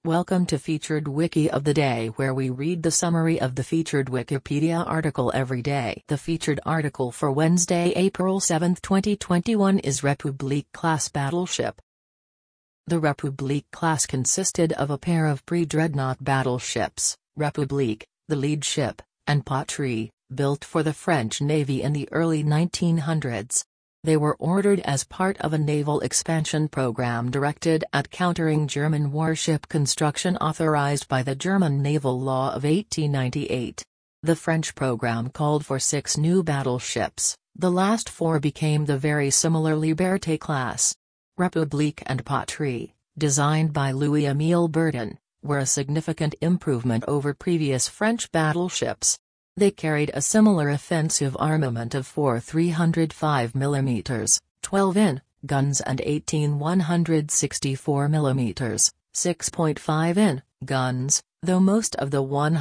Welcome to Featured Wiki of the Day, where we read the summary of the featured Wikipedia article every day. The featured article for Wednesday, April 7, 2021 is Republique class battleship. The Republique class consisted of a pair of pre-dreadnought battleships, Republique, the lead ship, and Patrie, built for the French Navy in the early 1900s. They were ordered as part of a naval expansion program directed at countering German warship construction authorized by the German Naval Law of 1898. The French program called for 6 new battleships. The last 4 became the very similar Liberté class. Republique and Patrie, designed by Louis-Émile Bourdon, were a significant improvement over previous French battleships. They carried a similar offensive armament of 4 305 mm, 12-in, guns and 18 164 mm, 6.5-in, guns, though most of the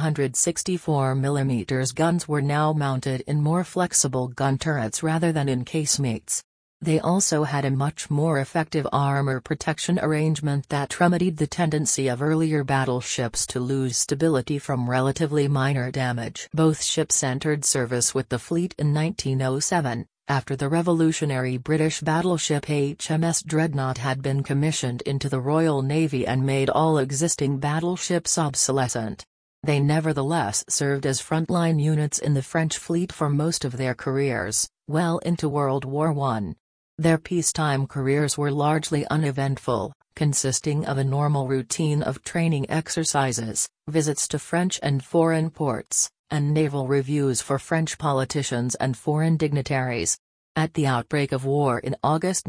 164 mm guns were now mounted in more flexible gun turrets rather than in casemates. They also had a much more effective armor protection arrangement that remedied the tendency of earlier battleships to lose stability from relatively minor damage. Both ships entered service with the fleet in 1907, after the revolutionary British battleship HMS Dreadnought had been commissioned into the Royal Navy and made all existing battleships obsolescent. They nevertheless served as frontline units in the French fleet for most of their careers, well into World War I. Their peacetime careers were largely uneventful, consisting of a normal routine of training exercises, visits to French and foreign ports, and naval reviews for French politicians and foreign dignitaries. At the outbreak of war in August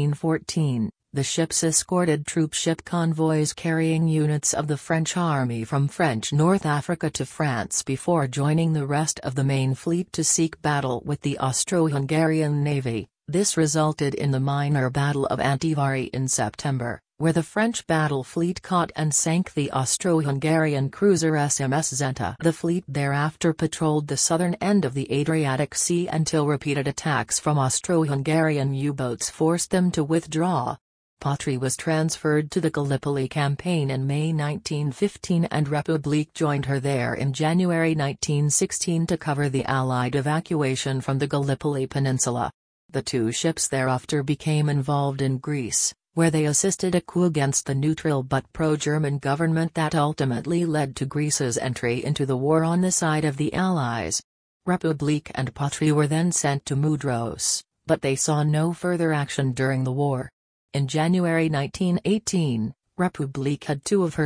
1914, the ships escorted troop ship convoys carrying units of the French army from French North Africa to France before joining the rest of the main fleet to seek battle with the Austro-Hungarian Navy. This resulted in the minor Battle of Antivari in September, where the French battle fleet caught and sank the Austro-Hungarian cruiser SMS Zenta. The fleet thereafter patrolled the southern end of the Adriatic Sea until repeated attacks from Austro-Hungarian U-boats forced them to withdraw. Patrie was transferred to the Gallipoli campaign in May 1915 and Republique joined her there in January 1916 to cover the Allied evacuation from the Gallipoli Peninsula. The 2 ships thereafter became involved in Greece, where they assisted a coup against the neutral but pro-German government that ultimately led to Greece's entry into the war on the side of the Allies. Republique and Patrie were then sent to Mudros, but they saw no further action during the war. In January 1918, Republique had 2 of her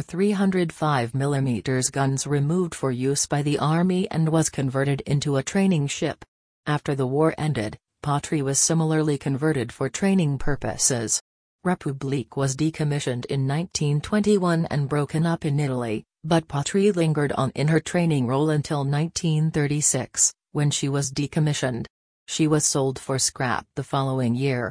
305 mm guns removed for use by the army and was converted into a training ship. After the war ended, Patrie was similarly converted for training purposes. Republique was decommissioned in 1921 and broken up in Italy, but Patrie lingered on in her training role until 1936, when she was decommissioned. She was sold for scrap the following year.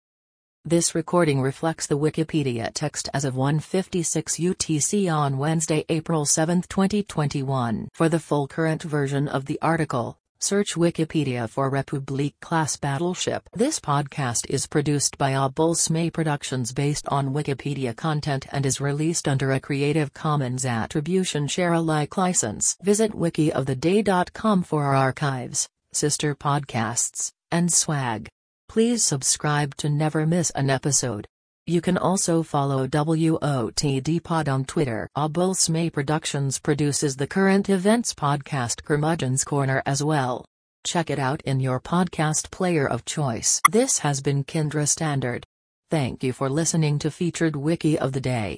This recording reflects the Wikipedia text as of 1:56 UTC on Wednesday, April 7, 2021. For the full current version of the article, search Wikipedia for Republique class battleship. This podcast is produced by Obulsme Productions based on Wikipedia content and is released under a Creative Commons Attribution Share Alike license. Visit wikioftheday.com for our archives, sister podcasts, and swag. Please subscribe to never miss an episode. You can also follow WOTD Pod on Twitter. Obulsme Productions produces the current events podcast Curmudgeon's Corner as well. Check it out in your podcast player of choice. This has been Kindra Standard. Thank you for listening to Featured Wiki of the Day.